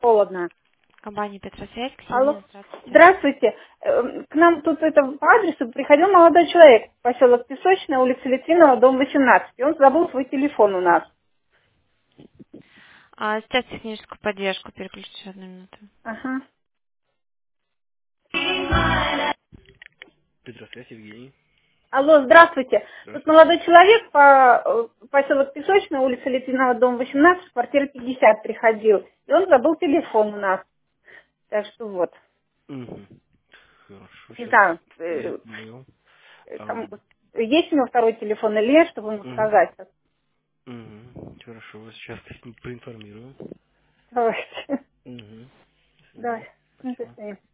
холодно. Компания Петросвязь, Алло. Ксения, здравствуйте. Здравствуйте. К нам тут по адресу приходил молодой человек, поселок Песочная, улица Литвинова, дом 18. И он забыл свой телефон у нас. Сейчас техническую поддержку переключу, одну минуту. Ага. Петросвязь, Евгений. Алло, здравствуйте. Тут Здравствуйте. молодой человек по поселок Песочная, улица Литвинова, дом 18, квартира 50 приходил. И он забыл телефон у нас. Так что вот. Угу. Хорошо, Не сейчас знаю, я понял. есть у него второй телефон или нет, чтобы ему сказать. Хорошо, вас сейчас проинформирую. Давайте. Угу. До Да, свидания. ну, до Спасибо. свидания.